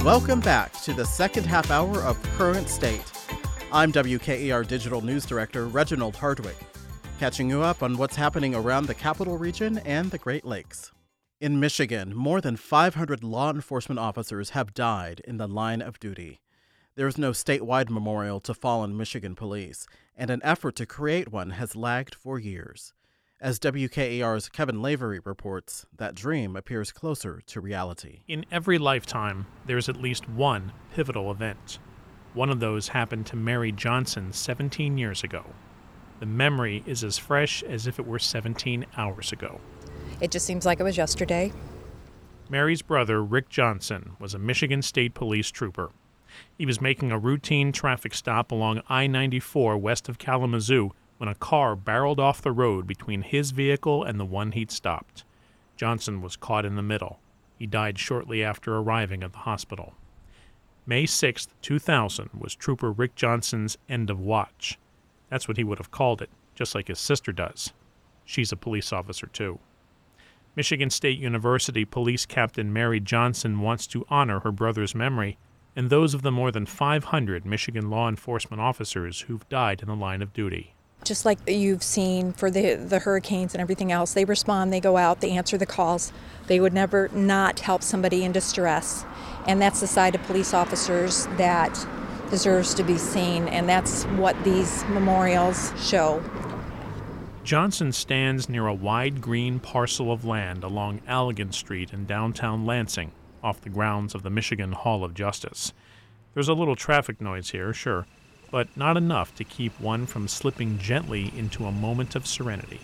Welcome back to the second half hour of Current State. I'm WKER Digital News Director Reginald Hardwick, catching you up on what's happening around the Capital Region and the Great Lakes. In Michigan, more than 500 law enforcement officers have died in the line of duty. There is no statewide memorial to fallen Michigan police, and an effort to create one has lagged for years. As WKER's Kevin Lavery reports, that dream appears closer to reality. In every lifetime, there's at least one pivotal event. One of those happened to Mary Johnson 17 years ago. The memory is as fresh as if it were 17 hours ago. It just seems like it was yesterday. Mary's brother, Rick Johnson, was a Michigan State Police trooper. He was making a routine traffic stop along I-94 west of Kalamazoo when a car barreled off the road between his vehicle and the one he'd stopped. Johnson was caught in the middle. He died shortly after arriving at the hospital. May 6, 2000 was Trooper Rick Johnson's end of watch. That's what he would have called it, just like his sister does. She's a police officer, too. Michigan State University Police Captain Mary Johnson wants to honor her brother's memory and those of the more than 500 Michigan law enforcement officers who've died in the line of duty. Just like you've seen for the hurricanes and everything else, they respond, they go out, they answer the calls. They would never not help somebody in distress. And that's the side of police officers that deserves to be seen, and that's what these memorials show. Johnson stands near a wide green parcel of land along Allegan Street in downtown Lansing, off the grounds of the Michigan Hall of Justice. There's a little traffic noise here, sure, but not enough to keep one from slipping gently into a moment of serenity.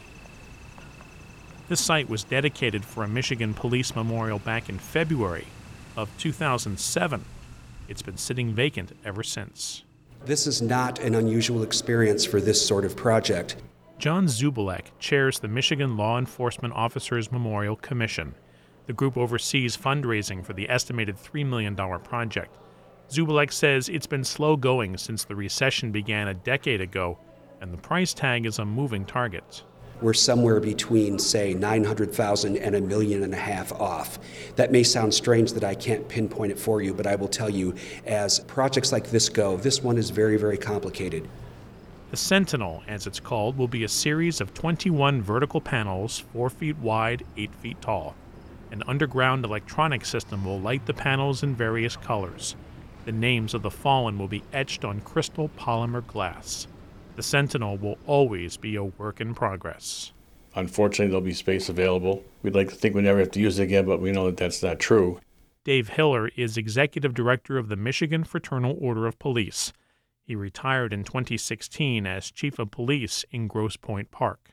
This site was dedicated for a Michigan police memorial back in February of 2007. It's been sitting vacant ever since. This is not an unusual experience for this sort of project. John Zubelek chairs the Michigan Law Enforcement Officers Memorial Commission. The group oversees fundraising for the estimated $3 million project. Zubelek says it's been slow going since the recession began a decade ago, and the price tag is a moving target. We're somewhere between, say, $900,000 and $1.5 million off. That may sound strange that I can't pinpoint it for you, but I will tell you, as projects like this go, this one is very, very complicated. The Sentinel, as it's called, will be a series of 21 vertical panels, 4 feet wide, 8 feet tall. An underground electronic system will light the panels in various colors. The names of the fallen will be etched on crystal polymer glass. The Sentinel will always be a work in progress. Unfortunately, there'll be space available. We'd like to think we never have to use it again, but we know that that's not true. Dave Hiller is Executive Director of the Michigan Fraternal Order of Police. He retired in 2016 as Chief of Police in Grosse Pointe Park.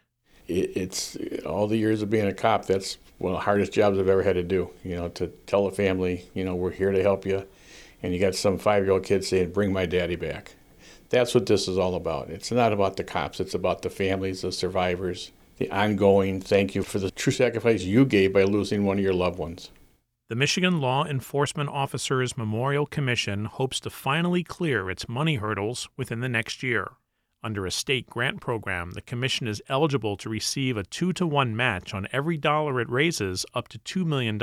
It's all the years of being a cop, that's one of the hardest jobs I've ever had to do. To tell a family, we're here to help you. And you got some 5-year-old kid saying, bring my daddy back. That's what this is all about. It's not about the cops. It's about the families, the survivors, the ongoing thank you for the true sacrifice you gave by losing one of your loved ones. The Michigan Law Enforcement Officers Memorial Commission hopes to finally clear its money hurdles within the next year. Under a state grant program, the commission is eligible to receive a 2-to-1 match on every dollar it raises up to $2 million.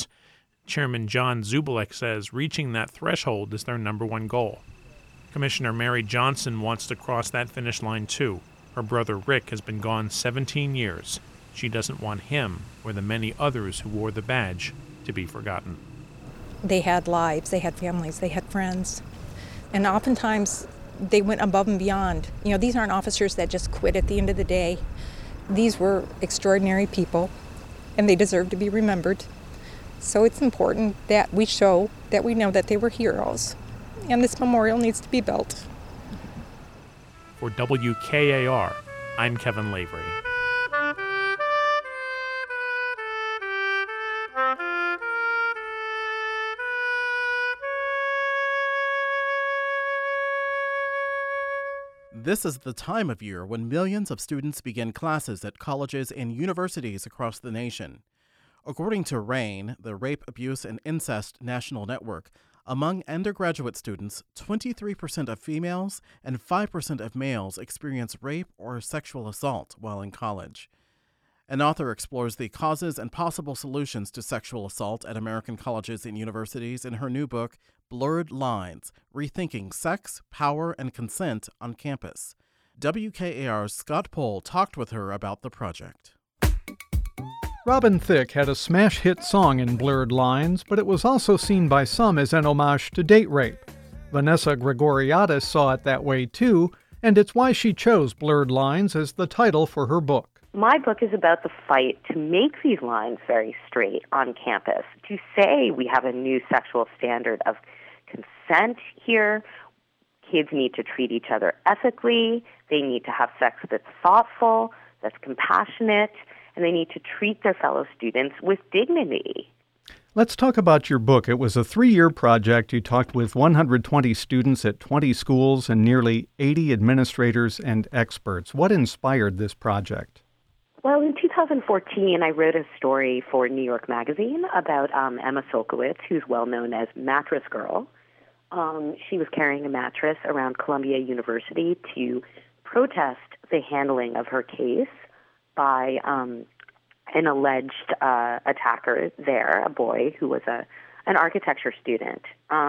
Chairman John Zubelek says reaching that threshold is their number one goal. Commissioner Mary Johnson wants to cross that finish line too. Her brother Rick has been gone 17 years. She doesn't want him, or the many others who wore the badge, to be forgotten. They had lives, they had families, they had friends. And oftentimes they went above and beyond. These aren't officers that just quit at the end of the day. These were extraordinary people, and they deserve to be remembered. So it's important that we show that we know that they were heroes, and this memorial needs to be built. For WKAR, I'm Kevin Lavery. This is the time of year when millions of students begin classes at colleges and universities across the nation. According to RAINN, the Rape, Abuse, and Incest National Network, among undergraduate students, 23% of females and 5% of males experience rape or sexual assault while in college. An author explores the causes and possible solutions to sexual assault at American colleges and universities in her new book, Blurred Lines: Rethinking Sex, Power, and Consent on Campus. WKAR's Scott Pohl talked with her about the project. Robin Thicke had a smash hit song in Blurred Lines, but it was also seen by some as an homage to date rape. Vanessa Gregoriadis saw it that way too, and it's why she chose Blurred Lines as the title for her book. My book is about the fight to make these lines very straight on campus, to say we have a new sexual standard of consent here. Kids need to treat each other ethically. They need to have sex that's thoughtful, that's compassionate, and they need to treat their fellow students with dignity. Let's talk about your book. It was a 3-year project. You talked with 120 students at 20 schools and nearly 80 administrators and experts. What inspired this project? Well, in 2014, I wrote a story for New York Magazine about Emma Solkowitz, who's well known as Mattress Girl. She was carrying a mattress around Columbia University to protest the handling of her case by an alleged attacker there, a boy who was an architecture student.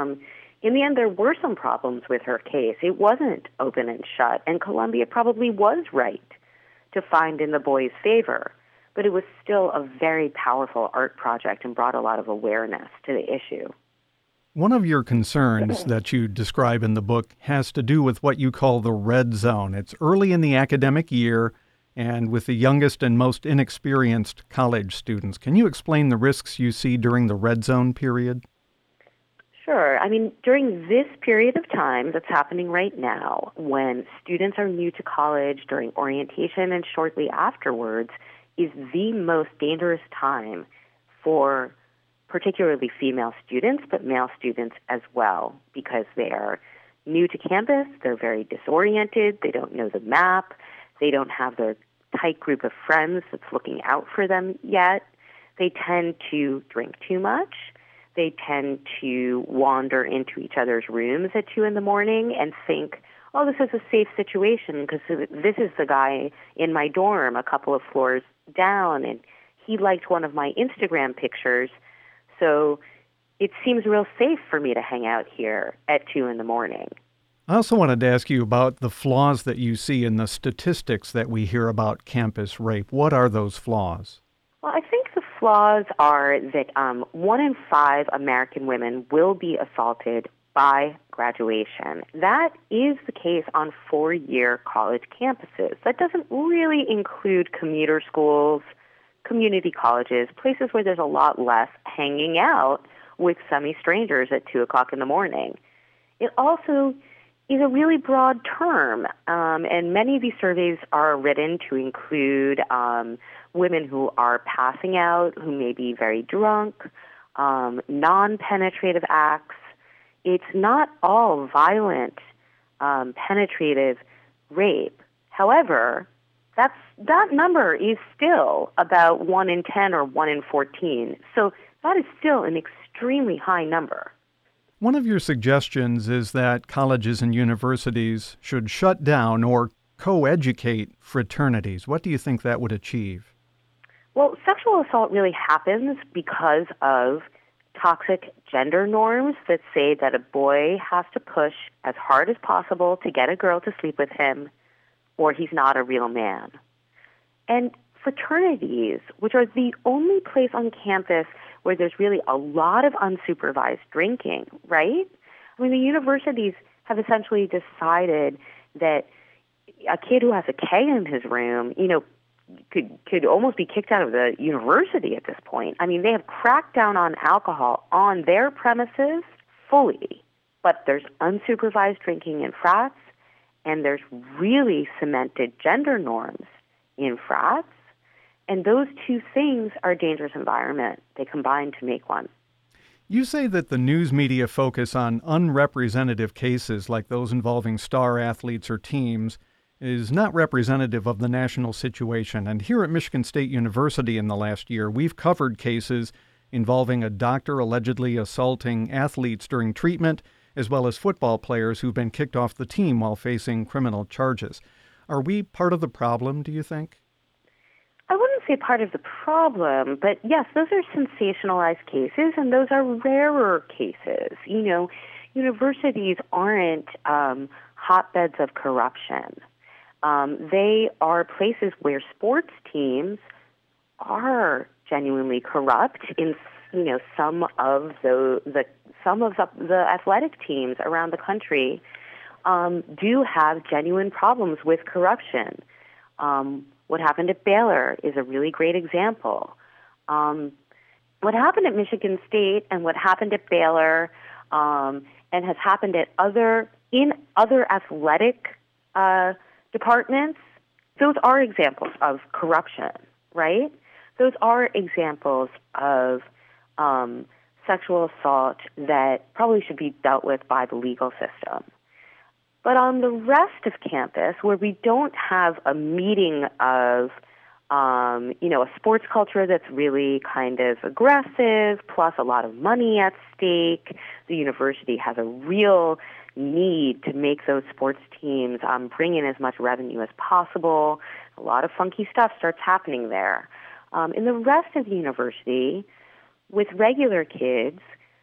In the end, there were some problems with her case. It wasn't open and shut, and Columbia probably was right to find in the boy's favor. But it was still a very powerful art project and brought a lot of awareness to the issue. One of your concerns that you describe in the book has to do with what you call the red zone. It's early in the academic year and with the youngest and most inexperienced college students. Can you explain the risks you see during the red zone period? Sure. I mean, during this period of time that's happening right now, when students are new to college, during orientation and shortly afterwards, is the most dangerous time for particularly female students, but male students as well, because they are new to campus, they're very disoriented, they don't know the map, they don't have their tight group of friends that's looking out for them yet. They tend to drink too much. They tend to wander into each other's rooms at 2 a.m. and think, oh, this is a safe situation because this is the guy in my dorm a couple of floors down, and he liked one of my Instagram pictures, so it seems real safe for me to hang out here at 2 a.m. I also wanted to ask you about the flaws that you see in the statistics that we hear about campus rape. What are those flaws? Well, I think the flaws are that 1 in 5 American women will be assaulted by graduation. That is the case on 4-year college campuses. That doesn't really include commuter schools, community colleges, places where there's a lot less hanging out with semi-strangers at 2 o'clock in the morning. It also is a really broad term, and many of these surveys are written to include women who are passing out, who may be very drunk, non-penetrative acts. It's not all violent, penetrative rape. However, that number is still about 1 in 10 or 1 in 14. So that is still an extremely high number. One of your suggestions is that colleges and universities should shut down or co-educate fraternities. What do you think that would achieve? Well, sexual assault really happens because of toxic gender norms that say that a boy has to push as hard as possible to get a girl to sleep with him, or he's not a real man. And fraternities, which are the only place on campus where there's really a lot of unsupervised drinking, right? I mean, the universities have essentially decided that a kid who has a K in his room, could almost be kicked out of the university at this point. I mean, they have cracked down on alcohol on their premises fully, but there's unsupervised drinking in frats, and there's really cemented gender norms in frats. And those two things are a dangerous environment. They combine to make one. You say that the news media focus on unrepresentative cases like those involving star athletes or teams is not representative of the national situation. And here at Michigan State University in the last year, we've covered cases involving a doctor allegedly assaulting athletes during treatment, as well as football players who've been kicked off the team while facing criminal charges. Are we part of the problem, do you think? I wouldn't wouldn't say part of the problem, but yes, those are sensationalized cases, and those are rarer cases. You know, universities aren't hotbeds of corruption. They are places where sports teams are genuinely corrupt. In some of the athletic teams around the country do have genuine problems with corruption. What happened at Baylor is a really great example. What happened at Michigan State and what happened at Baylor and has happened at other athletic departments, those are examples of corruption, right? Those are examples of sexual assault that probably should be dealt with by the legal system. But on the rest of campus, where we don't have a meeting of, a sports culture that's really kind of aggressive, plus a lot of money at stake, the university has a real need to make those sports teams bring in as much revenue as possible. A lot of funky stuff starts happening there. In the rest of the university, with regular kids,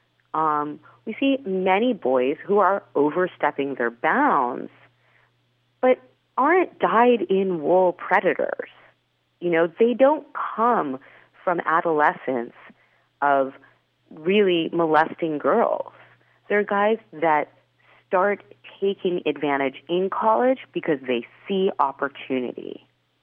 we see many boys who are overstepping their bounds, but aren't dyed-in-wool predators. You know, they don't come from adolescence of really molesting girls. They're guys that start taking advantage in college because they see opportunity.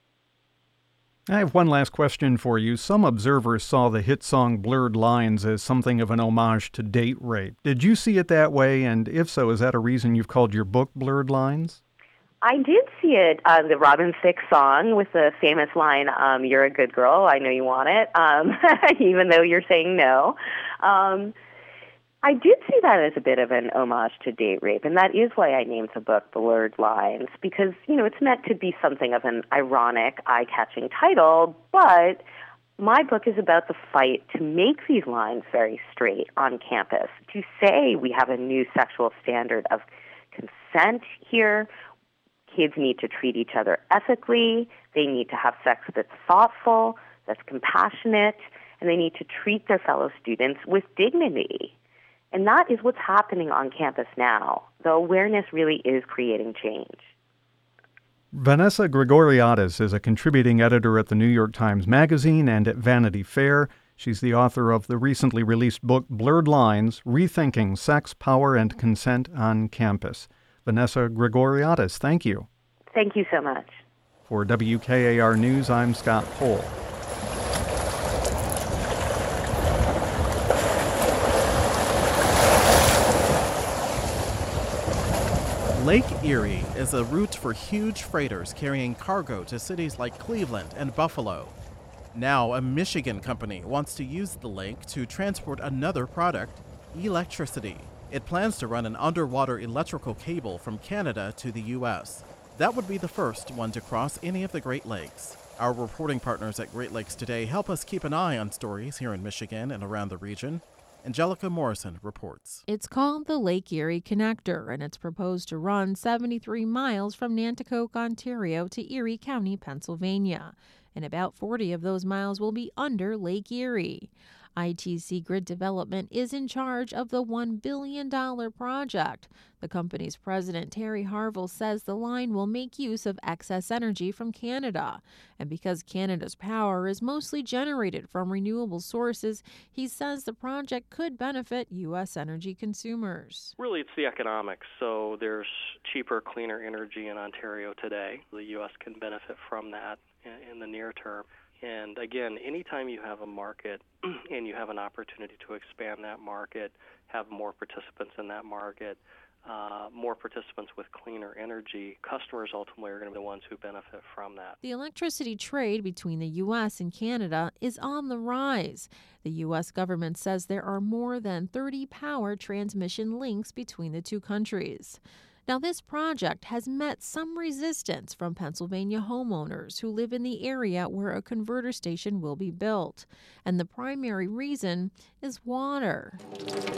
I have one last question for you. Some observers saw the hit song Blurred Lines as something of an homage to date rape. Did you see it that way? And if so, is that a reason you've called your book Blurred Lines? I did see it, the Robin Thicke song with the famous line, "You're a good girl, I know you want it," even though you're saying no. I did see that as a bit of an homage to date rape, and that is why I named the book Blurred Lines, because, it's meant to be something of an ironic, eye-catching title, but my book is about the fight to make these lines very straight on campus, to say we have a new sexual standard of consent here. Kids need to treat each other ethically, they need to have sex that's thoughtful, that's compassionate, and they need to treat their fellow students with dignity. And that is what's happening on campus now. The awareness really is creating change. Vanessa Grigoriadis is a contributing editor at the New York Times Magazine and at Vanity Fair. She's the author of the recently released book Blurred Lines, Rethinking Sex, Power, and Consent on Campus. Vanessa Grigoriadis, thank you. Thank you so much. For WKAR News, I'm Scott Pohl. Lake Erie is a route for huge freighters carrying cargo to cities like Cleveland and Buffalo. Now, a Michigan company wants to use the lake to transport another product, electricity. It plans to run an underwater electrical cable from Canada to the U.S. That would be the first one to cross any of the Great Lakes. Our reporting partners at Great Lakes Today help us keep an eye on stories here in Michigan and around the region. Angelica Morrison reports. It's called the Lake Erie Connector, and it's proposed to run 73 miles from Nanticoke, Ontario to Erie County, Pennsylvania. And about 40 of those miles will be under Lake Erie. ITC Grid Development is in charge of the $1 billion project. The company's president, Terry Harville, says the line will make use of excess energy from Canada. And because Canada's power is mostly generated from renewable sources, he says the project could benefit U.S. energy consumers. Really, it's the economics. So there's cheaper, cleaner energy in Ontario today. The U.S. can benefit from that in the near term. And again, anytime you have a market and you have an opportunity to expand that market, have more participants in that market, more participants with cleaner energy, customers ultimately are going to be the ones who benefit from that. The electricity trade between the U.S. and Canada is on the rise. The U.S. government says there are more than 30 power transmission links between the two countries. Now, this project has met some resistance from Pennsylvania homeowners who live in the area where a converter station will be built. And the primary reason is water.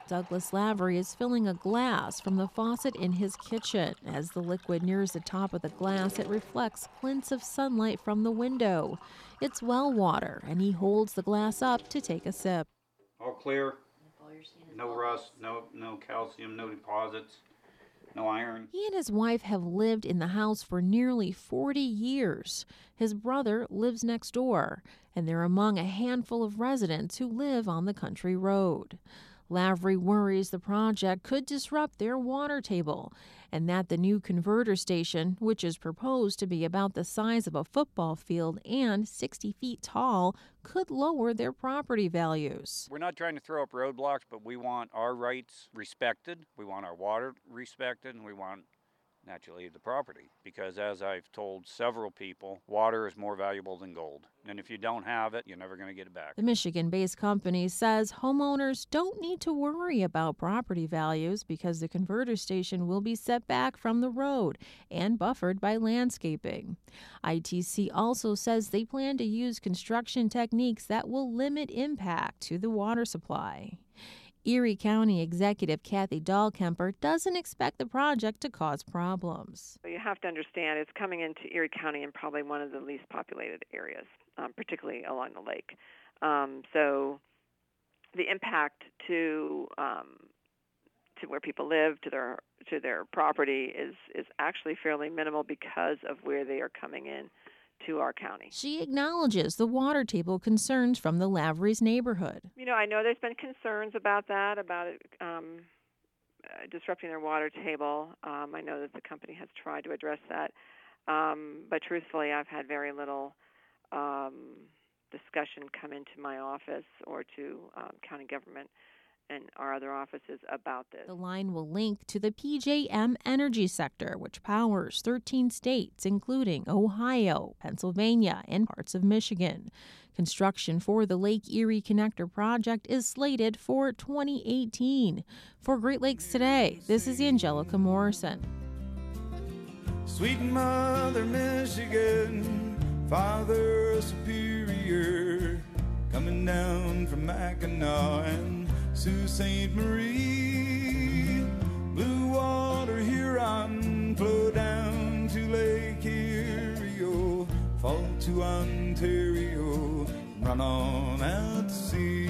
Douglas Lavery is filling a glass from the faucet in his kitchen. As the liquid nears the top of the glass, it reflects glints of sunlight from the window. It's well water, and he holds the glass up to take a sip. All clear, no rust, no calcium, no deposits, no iron. He and his wife have lived in the house for nearly 40 years. His brother lives next door, and they're among a handful of residents who live on the country road. Lavery worries the project could disrupt their water table and that the new converter station, which is proposed to be about the size of a football field and 60 feet tall, could lower their property values. We're not trying to throw up roadblocks, but we want our rights respected. We want our water respected, and we want, naturally, the property. Because as I've told several people, water is more valuable than gold. And if you don't have it, you're never going to get it back. The Michigan-based company says homeowners don't need to worry about property values because the converter station will be set back from the road and buffered by landscaping. ITC also says they plan to use construction techniques that will limit impact to the water supply. Erie County Executive Kathy Dahlkemper doesn't expect the project to cause problems. You have to understand it's coming into Erie County in probably one of the least populated areas, particularly along the lake. So the impact to where people live, to their property is actually fairly minimal because of where they are coming in to our county. She acknowledges the water table concerns from the Lavery's neighborhood. You know, I know there's been concerns about that, about it disrupting their water table. I know that the company has tried to address that. But truthfully, I've had very little discussion come into my office or to county government and our other offices about this. The line will link to the PJM energy sector, which powers 13 states, including Ohio, Pennsylvania, and parts of Michigan. Construction for the Lake Erie Connector project is slated for 2018. For Great Lakes Today, this is Angelica Morrison. Sweet Mother Michigan, Father Superior, coming down from Mackinac and Sault Ste. Marie, blue water Huron, flow down to Lake Erie, oh, fall to Ontario, run on out to sea.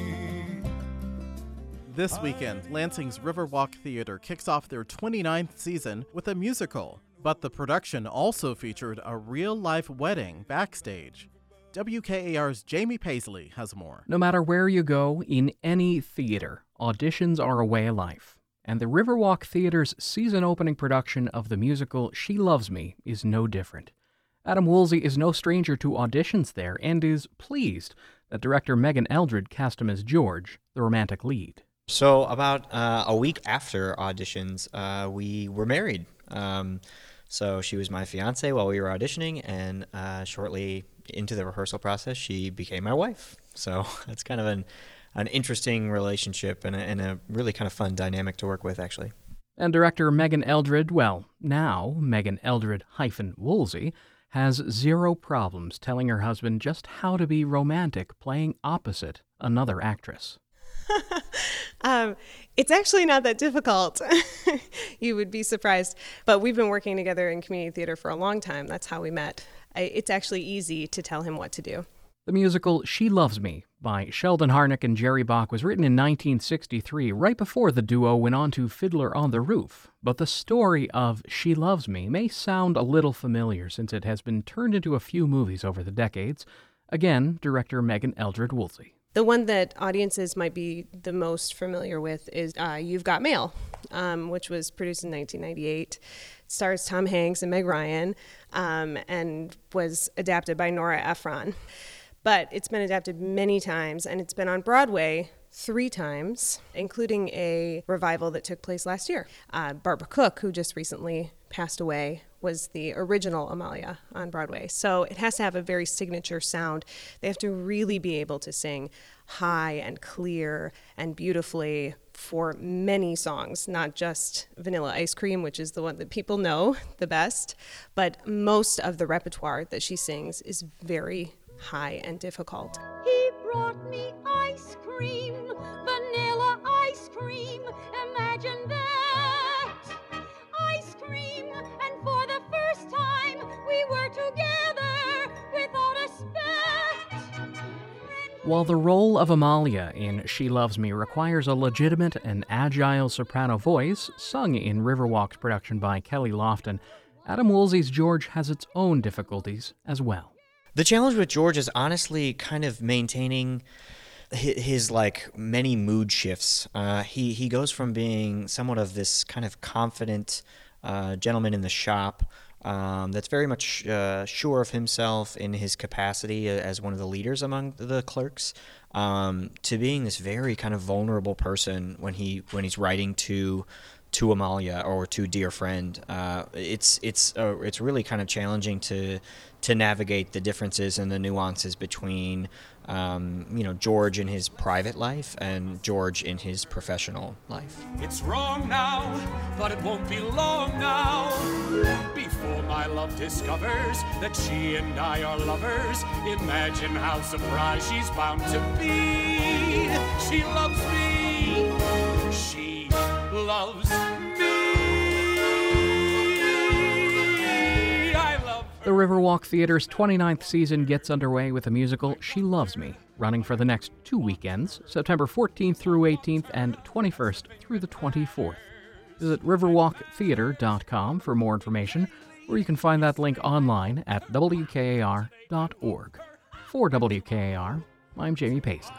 This weekend, Lansing's Riverwalk Theater kicks off their 29th season with a musical, but the production also featured a real-life wedding backstage. WKAR's Jamie Paisley has more. No matter where you go, in any theater, auditions are a way of life. And the Riverwalk Theater's season-opening production of the musical She Loves Me is no different. Adam Woolsey is no stranger to auditions there and is pleased that director Megan Eldred cast him as George, the romantic lead. So about a week after auditions, we were married. So she was my fiance while we were auditioning, and shortly into the rehearsal process, she became my wife. So that's kind of an interesting relationship and a really kind of fun dynamic to work with, actually. And director Megan Eldred, well, now Megan Eldred-Woolsey, has zero problems telling her husband just how to be romantic playing opposite another actress. It's actually not that difficult. You would be surprised. But we've been working together in community theater for a long time. That's how we met. It's actually easy to tell him what to do. The musical She Loves Me by Sheldon Harnick and Jerry Bach was written in 1963, right before the duo went on to Fiddler on the Roof. But the story of She Loves Me may sound a little familiar since it has been turned into a few movies over the decades. Again, director Megan Eldred-Woolsey. The one that audiences might be the most familiar with is You've Got Mail, which was produced in 1998. It stars Tom Hanks and Meg Ryan, and was adapted by Nora Ephron. But it's been adapted many times, and it's been on Broadway 3 times, including a revival that took place last year. Barbara Cook, who just recently passed away, was the original Amalia on Broadway. So it has to have a very signature sound. They have to really be able to sing high and clear and beautifully for many songs, not just Vanilla Ice Cream, which is the one that people know the best, but most of the repertoire that she sings is very high and difficult. He brought me ice cream, vanilla ice cream. While the role of Amalia in She Loves Me requires a legitimate and agile soprano voice, sung in Riverwalk's production by Kelly Lofton, Adam Woolsey's George has its own difficulties as well. The challenge with George is honestly kind of maintaining his like many mood shifts. He goes from being somewhat of this kind of confident gentleman in the shop that's very much sure of himself in his capacity as one of the leaders among the clerks, to being this very kind of vulnerable person when he's writing to Amalia or to Dear Friend. It's really kind of challenging to navigate the differences and the nuances between George in his private life and George in his professional life. It's wrong now, but it won't be long now before my love discovers that she and I are lovers. Imagine how surprised she's bound to be. She loves me. She loves me. I love her. The Riverwalk Theater's 29th season gets underway with the musical She Loves Me, running for the next 2 weekends, September 14th through 18th and 21st through the 24th. Visit riverwalktheater.com for more information, or you can find that link online at wkar.org. For WKAR, I'm Jamie Paisley.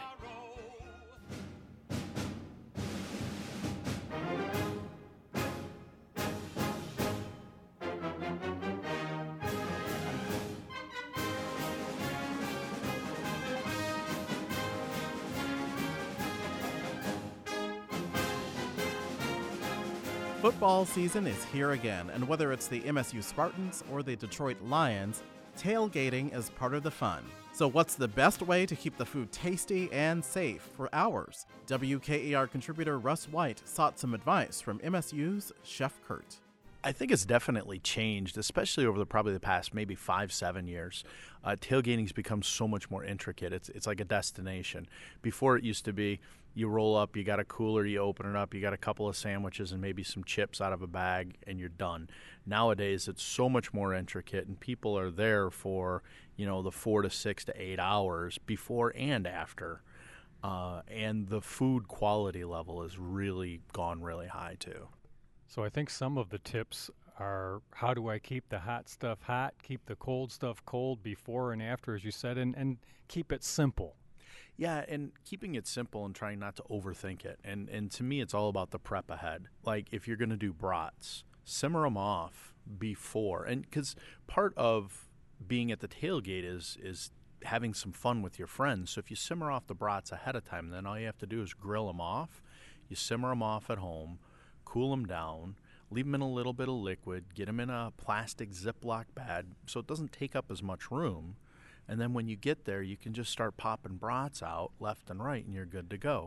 Football season is here again, and whether it's the MSU Spartans or the Detroit Lions, tailgating is part of the fun. So what's the best way to keep the food tasty and safe for hours? WKER contributor Russ White sought some advice from MSU's Chef Kurt. I think it's definitely changed, especially over probably the past maybe 5-7 years. Tailgating's become so much more intricate. It's like a destination. Before it used to be, you roll up, you got a cooler, you open it up, you got a couple of sandwiches and maybe some chips out of a bag, and you're done. Nowadays, it's so much more intricate, and people are there for, the 4 to 6 to 8 hours before and after. And the food quality level has really gone really high, too. So I think some of the tips are, how do I keep the hot stuff hot, keep the cold stuff cold before and after, as you said, and keep it simple. Yeah, and keeping it simple and trying not to overthink it. And to me, it's all about the prep ahead. Like, if you're going to do brats, simmer them off before. And because part of being at the tailgate is having some fun with your friends. So if you simmer off the brats ahead of time, then all you have to do is grill them off. You simmer them off at home, cool them down, leave them in a little bit of liquid, get them in a plastic Ziploc bag so it doesn't take up as much room. And then when you get there, you can just start popping brats out left and right, and you're good to go.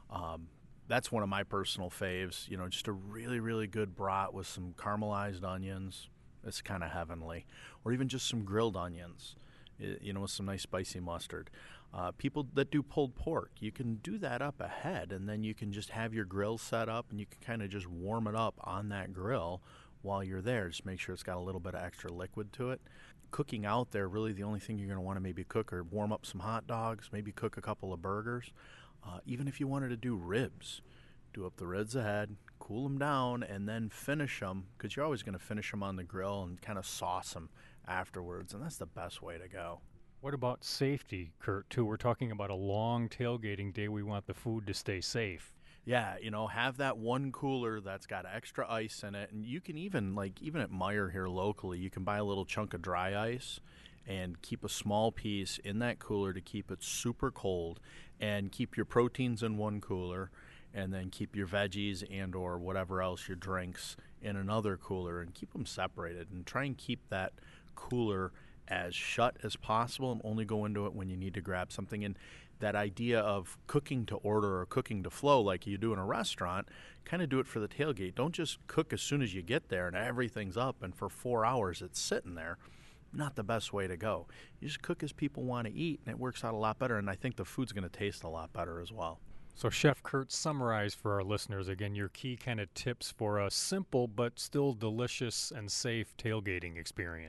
That's one of my personal faves, just a really, really good brat with some caramelized onions. It's kind of heavenly. Or even just some grilled onions, with some nice spicy mustard. People that do pulled pork, you can do that up ahead, and then you can just have your grill set up, and you can kind of just warm it up on that grill while you're there. Just make sure it's got a little bit of extra liquid to it. Cooking out there, really the only thing you're going to want to maybe cook or warm up some hot dogs, maybe cook a couple of burgers. Even if you wanted to do ribs, do up the ribs ahead, cool them down, and then finish them, because you're always going to finish them on the grill and kind of sauce them afterwards, and that's the best way to go. What about safety, Kurt, too? We're talking about a long tailgating day. We want the food to stay safe. Yeah, have that one cooler that's got extra ice in it. And you can even at Meijer here locally, you can buy a little chunk of dry ice and keep a small piece in that cooler to keep it super cold, and keep your proteins in one cooler, and then keep your veggies and or whatever else, your drinks, in another cooler, and keep them separated, and try and keep that cooler as shut as possible and only go into it when you need to grab something. And that idea of cooking to order or cooking to flow like you do in a restaurant, kind of do it for the tailgate. Don't just cook as soon as you get there and everything's up and for 4 hours it's sitting there. Not the best way to go. You just cook as people want to eat, and it works out a lot better, and I think the food's going to taste a lot better as well. So Chef Kurt, summarize for our listeners again your key kind of tips for a simple but still delicious and safe tailgating experience.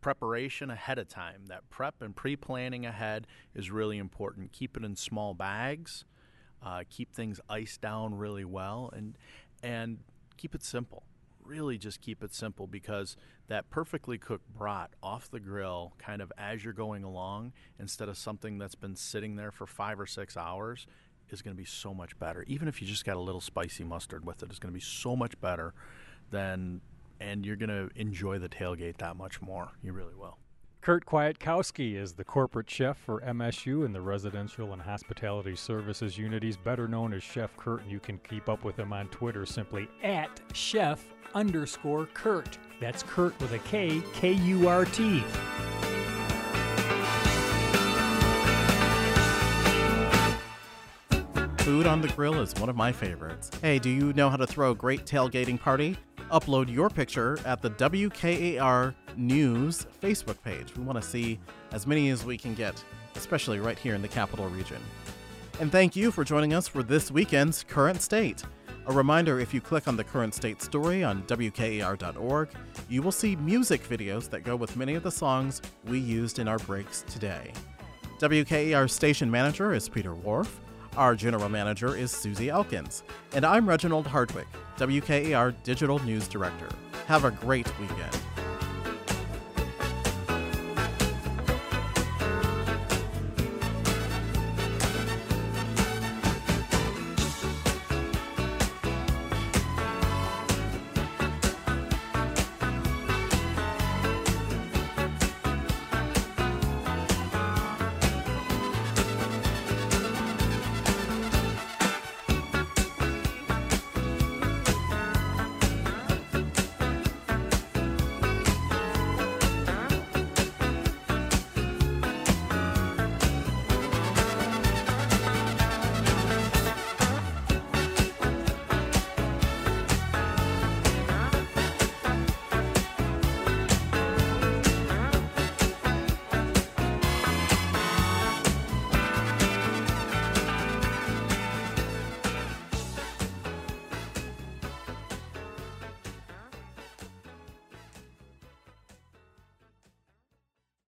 preparation ahead of time. That prep and pre-planning ahead is really important. Keep it in small bags. Keep things iced down really well, and keep it simple. Really just keep it simple, because that perfectly cooked brat off the grill kind of as you're going along, instead of something that's been sitting there for 5 or 6 hours, is going to be so much better. Even if you just got a little spicy mustard with it, it's going to be so much better and you're going to enjoy the tailgate that much more. You really will. Kurt Kwiatkowski is the corporate chef for MSU in the Residential and Hospitality Services unit. He's better known as Chef Kurt, and you can keep up with him on Twitter simply at chef_Kurt. That's Kurt with a K, K-U-R-T. Food on the grill is one of my favorites. Hey, do you know how to throw a great tailgating party? Upload your picture at the WKAR News Facebook page. We want to see as many as we can get, especially right here in the Capital Region. And thank you for joining us for this weekend's Current State. A reminder, if you click on the Current State story on WKAR.org, you will see music videos that go with many of the songs we used in our breaks today. WKAR station manager is Peter Wharf. Our general manager is Susie Elkins. And I'm Reginald Hardwick, WKAR Digital News Director. Have a great weekend.